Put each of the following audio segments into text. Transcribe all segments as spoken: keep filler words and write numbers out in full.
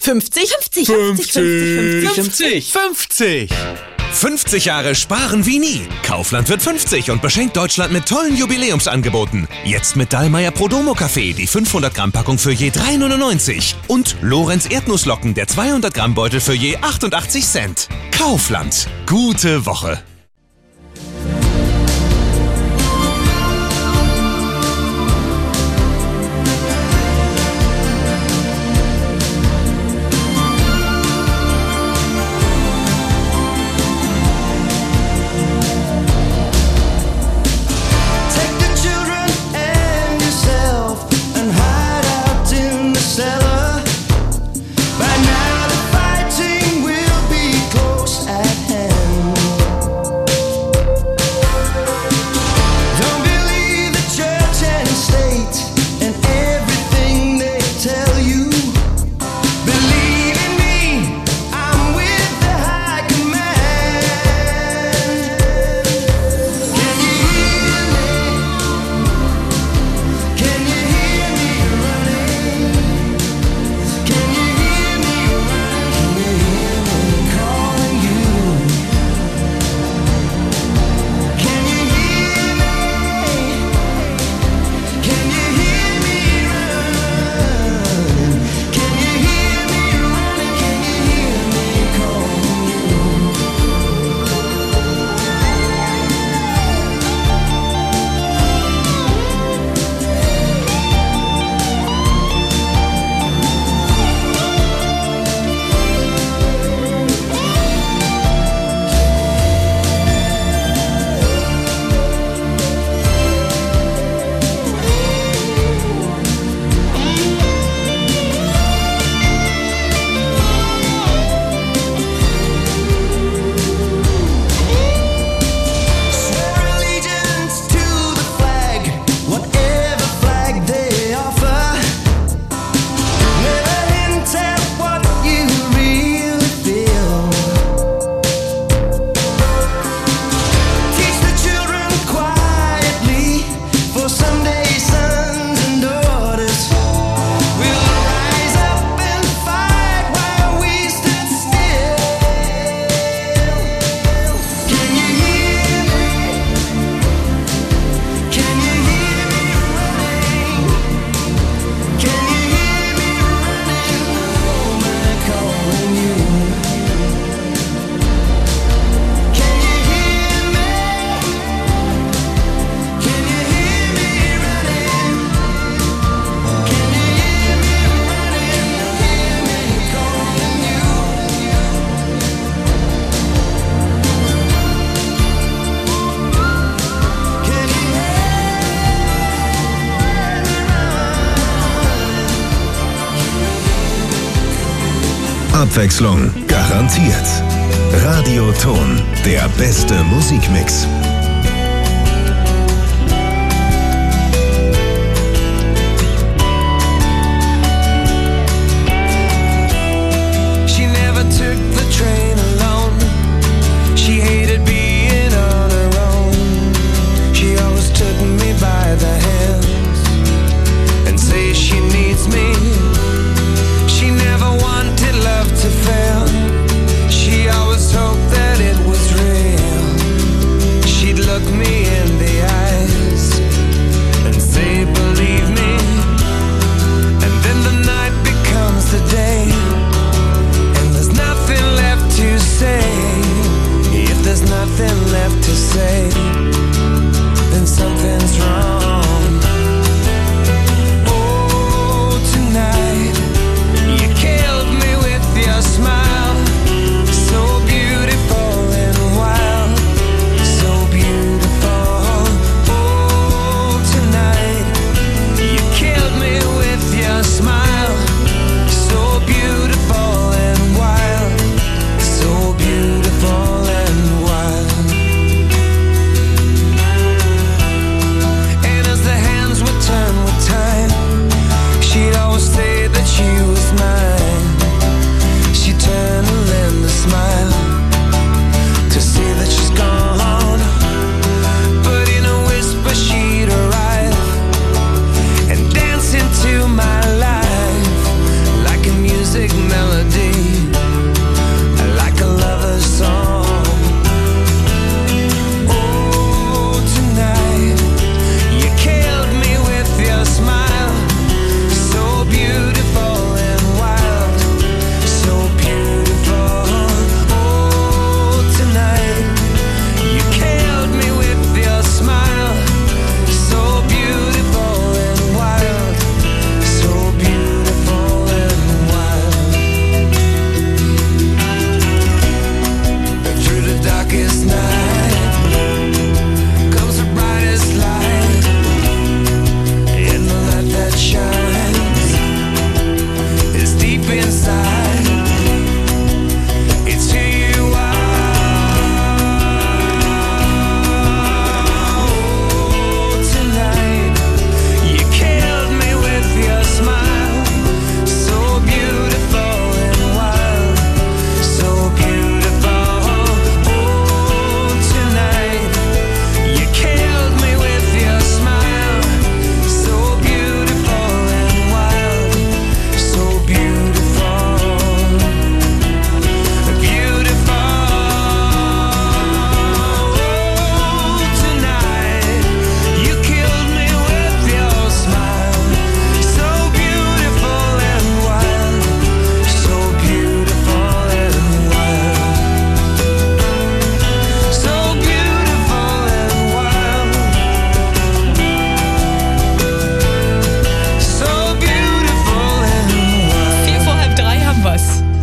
fünfzig, fünfzig, fünfzig, fünfzig, fünfzig, fünfzig. fünfzig Jahre sparen wie nie. Kaufland wird fünfzig und beschenkt Deutschland mit tollen Jubiläumsangeboten. Jetzt mit Dallmayr Prodomo Kaffee, die fünfhundert Gramm Packung für je drei neunundneunzig. Und Lorenz Erdnusslocken, der zweihundert Gramm Beutel für je achtundachtzig Cent. Kaufland. Gute Woche. Abwechslung garantiert. Radioton, der beste Musikmix. She never took the train alone. She hated being on her own. She always took me by the hands and say she needs me. She never wanted love to fail. She always hoped that it was real. She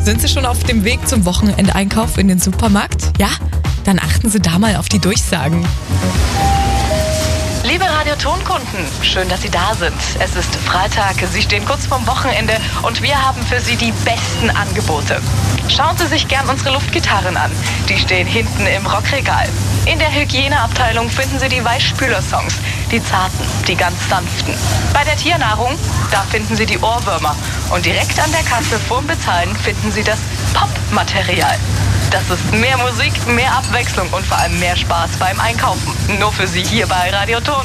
Sind Sie schon auf dem Weg zum Wochenendeinkauf in den Supermarkt? Ja? Dann achten Sie da mal auf die Durchsagen. Liebe Radiotonkunden, schön, dass Sie da sind. Es ist Freitag, Sie stehen kurz vorm Wochenende und wir haben für Sie die besten Angebote. Schauen Sie sich gern unsere Luftgitarren an. Die stehen hinten im Rockregal. In der Hygieneabteilung finden Sie die Weichspüler-Songs, die zarten, die ganz sanften. Bei der Tiernahrung, da finden Sie die Ohrwürmer. Und direkt an der Kasse vorm Bezahlen finden Sie das Pop-Material. Das ist mehr Musik, mehr Abwechslung und vor allem mehr Spaß beim Einkaufen. Nur für Sie hier bei Radioton.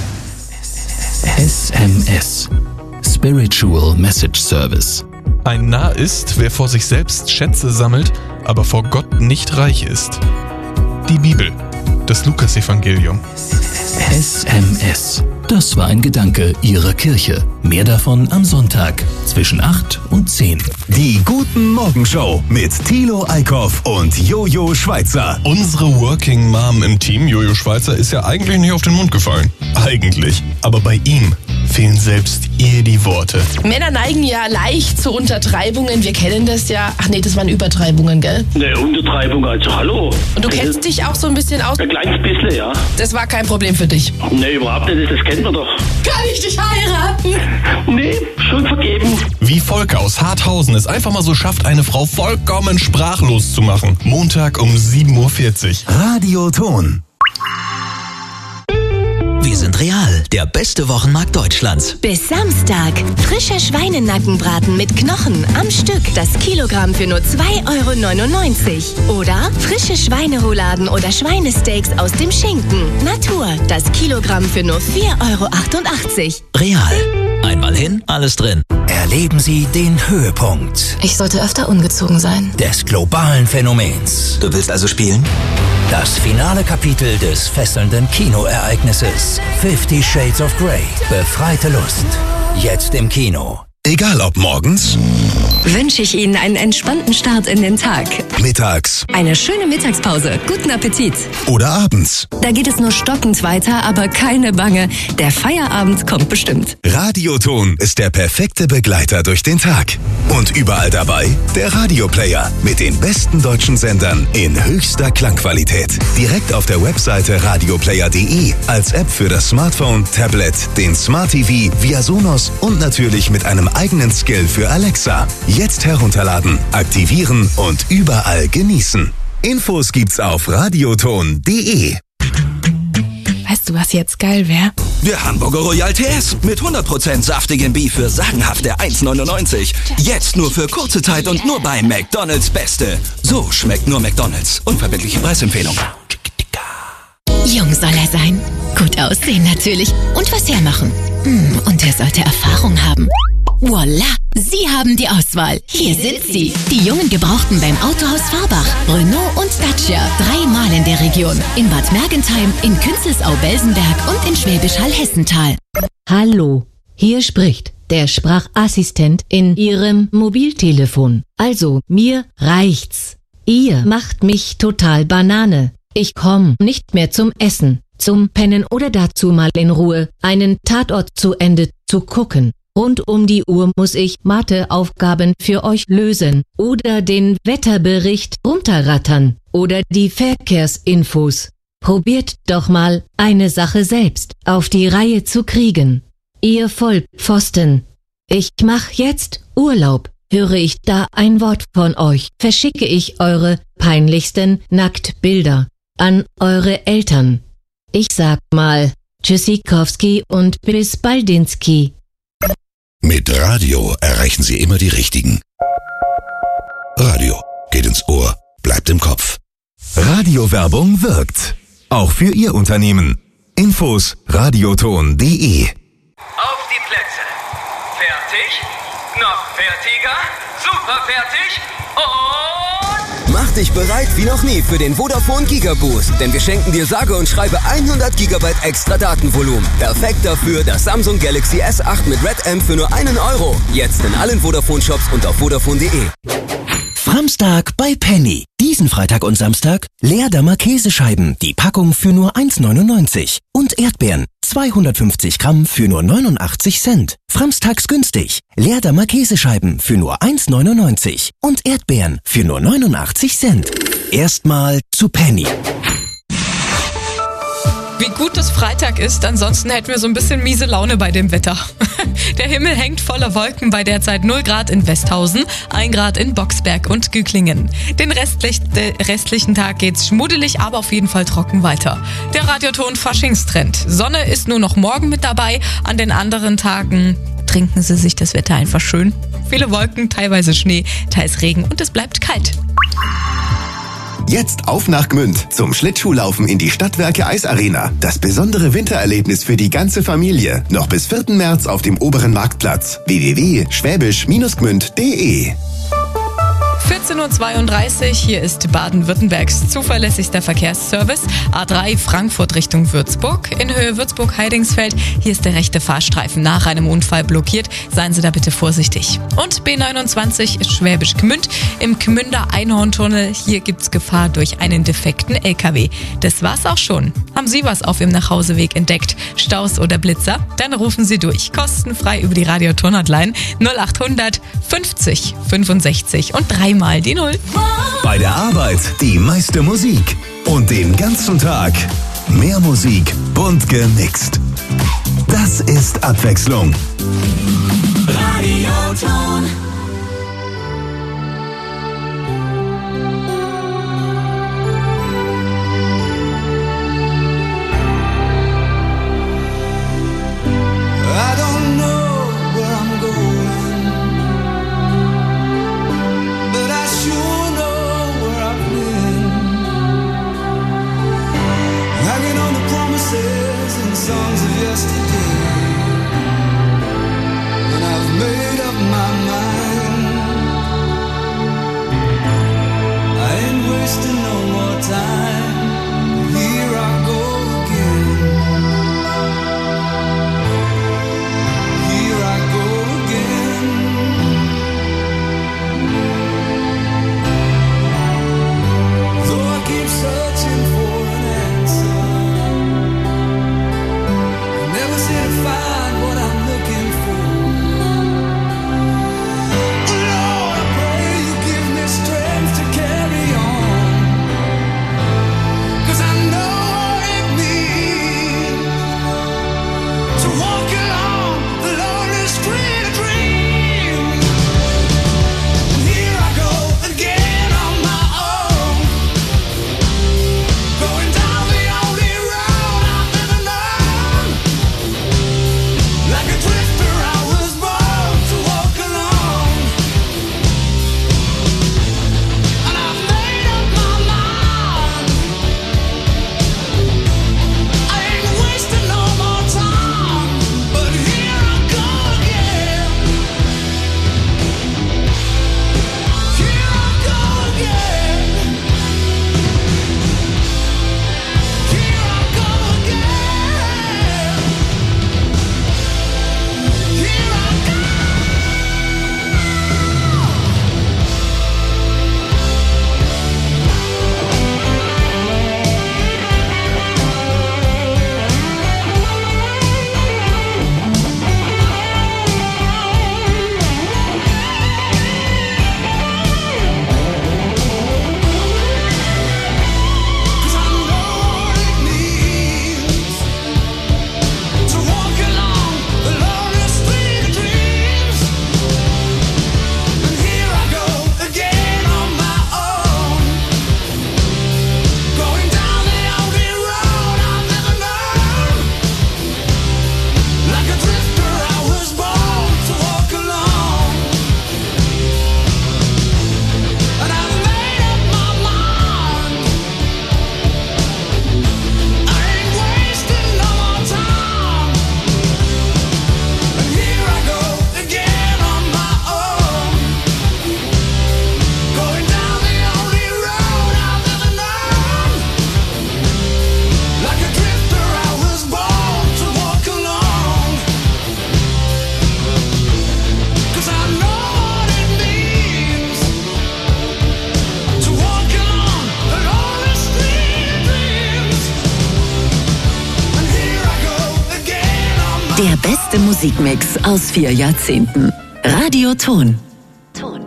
S M S. Spiritual Message Service. Ein Narr ist, wer vor sich selbst Schätze sammelt, aber vor Gott nicht reich ist. Die Bibel, das Lukasevangelium. S M S. Das war ein Gedanke Ihrer Kirche. Mehr davon am Sonntag zwischen acht und zehn. Die Guten Morgenshow mit Thilo Eickhoff und Jojo Schweizer. Unsere Working Mom im Team, Jojo Schweizer, ist ja eigentlich nicht auf den Mund gefallen. Eigentlich. Aber bei ihm fehlen selbst ihr die Worte. Männer neigen ja leicht zu Untertreibungen. Wir kennen das ja. Ach nee, das waren Übertreibungen, gell? Ne, Untertreibung, also hallo. Und du kennst dich auch so ein bisschen aus? Ein kleines bisschen, ja. Das war kein Problem für dich? Ne, überhaupt nicht, das kennt man doch. Kann ich dich heiraten? Nee, schon vergeben. Wie Volker aus Harthausen es einfach mal so schafft, eine Frau vollkommen sprachlos zu machen. Montag um sieben Uhr vierzig. Radioton. Wir sind Real, der beste Wochenmarkt Deutschlands. Bis Samstag. Frischer Schweinenackenbraten mit Knochen am Stück. Das Kilogramm für nur zwei Euro neunundneunzig. Oder frische Schweinerouladen oder Schweinesteaks aus dem Schinken. Natur. Das Kilogramm für nur vier Euro achtundachtzig. Real. Einmal hin, alles drin. Erleben Sie den Höhepunkt. Ich sollte öfter ungezogen sein. Des globalen Phänomens. Du willst also spielen? Das finale Kapitel des fesselnden Kinoereignisses. Fifty Shades of Grey. Befreite Lust. Jetzt im Kino. Egal ob morgens, Wünsche ich Ihnen einen entspannten Start in den Tag. mittags Eine schöne Mittagspause. Guten Appetit. oder abends. Da geht es nur stockend weiter, aber keine Bange. Der Feierabend kommt bestimmt. Radioton ist der perfekte Begleiter durch den Tag. Und überall dabei der Radioplayer mit den besten deutschen Sendern in höchster Klangqualität. Direkt auf der Webseite radioplayer punkt de, als App für das Smartphone, Tablet, den Smart T V, via Sonos und natürlich mit einem eigenen Skill für Alexa. Jetzt herunterladen, aktivieren und überall genießen. Infos gibt's auf radioton punkt de. Weißt du, was jetzt geil wäre? Der Hamburger Royal T S mit hundert Prozent saftigem Beef für sagenhafte eins neunundneunzig. Jetzt nur für kurze Zeit und nur bei McDonald's Beste. So schmeckt nur McDonald's. Unverbindliche Preisempfehlung. Jung soll er sein. Gut aussehen natürlich. Und was hermachen. Hm, und er sollte Erfahrung haben. Voila! Sie haben die Auswahl. Hier sind sie. Die jungen Gebrauchten beim Autohaus Fahrbach. Renault und Dacia. Dreimal in der Region. In Bad Mergentheim, in Künzelsau-Belsenberg und in Schwäbisch Hall-Hessental. Hallo, hier spricht der Sprachassistent in Ihrem Mobiltelefon. Also, mir reicht's. Ihr macht mich total Banane. Ich komm nicht mehr zum Essen, zum Pennen oder dazu mal in Ruhe einen Tatort zu Ende zu gucken. Rund um die Uhr muss ich Matheaufgaben für euch lösen oder den Wetterbericht runterrattern oder die Verkehrsinfos. Probiert doch mal, eine Sache selbst auf die Reihe zu kriegen. Ihr Vollpfosten. Ich mach jetzt Urlaub. Höre ich da ein Wort von euch, verschicke ich eure peinlichsten Nacktbilder an eure Eltern. Ich sag mal Tschüssikowski und bis Baldinski. Mit Radio erreichen Sie immer die Richtigen. Radio geht ins Ohr, bleibt im Kopf. Radiowerbung wirkt. Auch für Ihr Unternehmen. Infos radioton punkt de. Auf die Plätze. Fertig? Noch fertiger? Super fertig? Und... Mach dich bereit wie noch nie für den Vodafone Gigaboost, denn wir schenken dir sage und schreibe hundert Gigabyte extra Datenvolumen. Perfekt dafür das Samsung Galaxy S acht mit Red M für nur einen Euro. Jetzt in allen Vodafone Shops und auf vodafone punkt de. Framstag bei Penny. Diesen Freitag und Samstag Leerdammer Käsescheiben, die Packung für nur eins neunundneunzig. Und Erdbeeren, zweihundertfünfzig Gramm für nur neunundachtzig Cent. Framstags günstig. Leerdammer Käsescheiben für nur eins neunundneunzig. Und Erdbeeren für nur neunundachtzig Cent. Erstmal zu Penny. Wie gut es Freitag ist, ansonsten hätten wir so ein bisschen miese Laune bei dem Wetter. Der Himmel hängt voller Wolken bei derzeit null Grad in Westhausen, ein Grad in Boxberg und Güglingen. Den restlich, äh, restlichen Tag geht's schmuddelig, aber auf jeden Fall trocken weiter. Der Radioton Faschingstrend. Sonne ist nur noch morgen mit dabei, an den anderen Tagen trinken Sie sich das Wetter einfach schön. Viele Wolken, teilweise Schnee, teils Regen und es bleibt kalt. Jetzt auf nach Gmünd zum Schlittschuhlaufen in die Stadtwerke Eisarena. Das besondere Wintererlebnis für die ganze Familie. Noch bis vierten März auf dem oberen Marktplatz. w w w punkt schwäbisch gmünd punkt de vierzehn Uhr zweiunddreißig, hier ist Baden-Württembergs zuverlässigster Verkehrsservice. A drei Frankfurt Richtung Würzburg. In Höhe Würzburg-Heidingsfeld. Hier ist der rechte Fahrstreifen nach einem Unfall blockiert. Seien Sie da bitte vorsichtig. Und B neunundzwanzig ist Schwäbisch Gmünd. Im Gmünder Einhorntunnel. Hier gibt's Gefahr durch einen defekten L K W. Das war's auch schon. Haben Sie was auf Ihrem Nachhauseweg entdeckt? Staus oder Blitzer? Dann rufen Sie durch. Kostenfrei über die Radio-Ton-Hotline null acht hundert fünfzig fünfundsechzig und dreimal die Null. Bei der Arbeit die meiste Musik. Und den ganzen Tag mehr Musik, bunt gemixt. Das ist Abwechslung. Radioton. I don't know where I'm going, but I sure know where I've been. Hanging on the promises and songs of yesterday, and I've made up my mind. beste Musikmix aus vier Jahrzehnten. Radio Ton. Ton.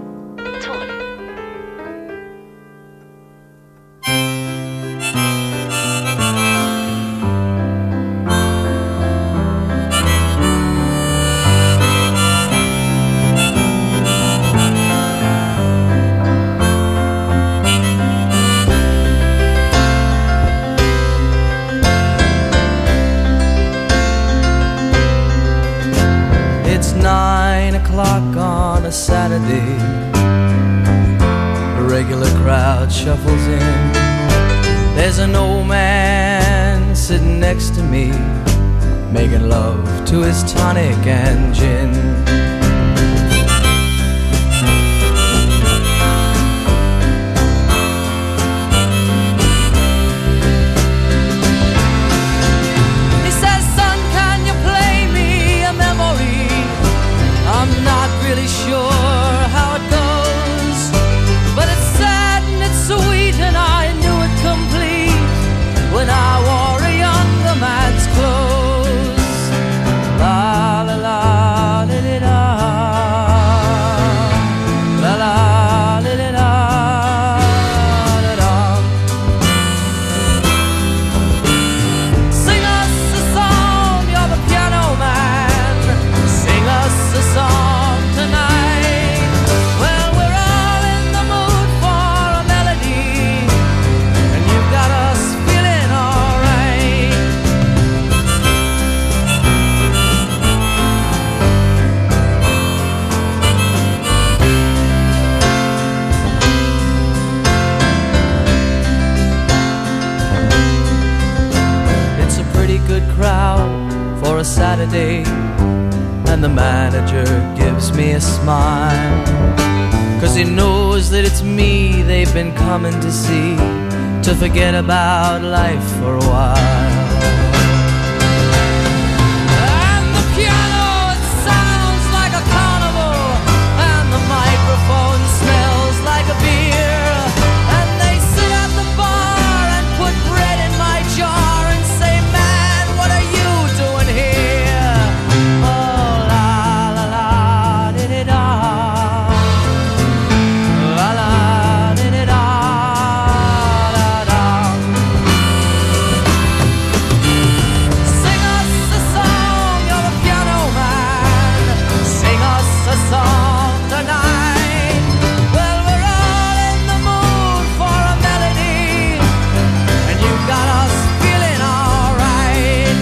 Nine o'clock on a Saturday, a regular crowd shuffles in. There's an old man sitting next to me, making love to his tonic and gin. He says, son, can you play me a memory? I'm not really sure how it goes, but it's sad and it's sweet, and I knew it complete when I wore a younger man's clothes. La la la li li la, la la li li la, la la. Sing us a song, you're the piano man. Sing us a song tonight. Well, we're all in the mood for a melody, and you've got us feeling alright. It's a pretty good crowd for a Saturday, and the manager gives me a smile, 'cause he knows that it's me they've been coming to see, to forget about life for a while. And the piano, it sounds like a carnival, and the microphone smells like a beer, and they sit at the bar and put bread in my jar and say, man, what are you doing here? Oh, la la la di di da, la la di di da, da da. Sing us a song, you're the piano man. Sing us a song tonight. Well, we're all in the mood for a melody, and you got us feeling alright.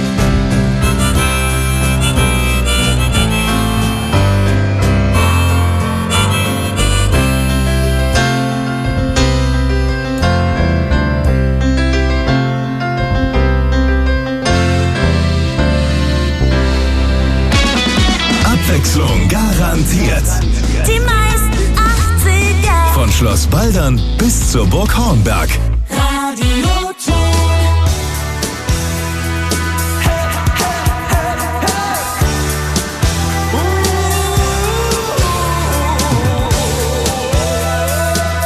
Abwechslung garantiert. Die meisten achtziger. Von Schloss Baldern bis zur Burg Hornberg.